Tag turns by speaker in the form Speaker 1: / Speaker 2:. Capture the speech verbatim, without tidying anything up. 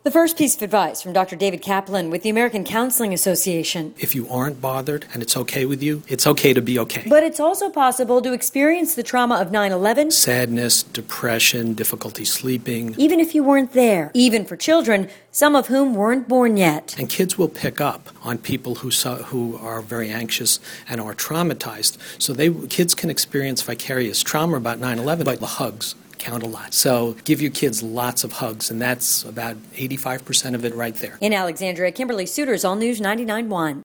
Speaker 1: The first piece of advice from Doctor David Kaplan with the American Counseling Association.
Speaker 2: If you aren't bothered and it's okay with you, it's okay to be okay.
Speaker 1: But it's also possible to experience the trauma of nine eleven.
Speaker 2: Sadness, depression, difficulty sleeping.
Speaker 1: Even if you weren't there. Even for children, some of whom weren't born yet.
Speaker 2: And kids will pick up on people who saw, who are very anxious and are traumatized. So they kids can experience vicarious trauma about nine eleven, like the hugs. Count a lot. So give your kids lots of hugs, and that's about eighty-five percent of it right there.
Speaker 1: In Alexandria, Kimberly Suiters, All News ninety-nine point one.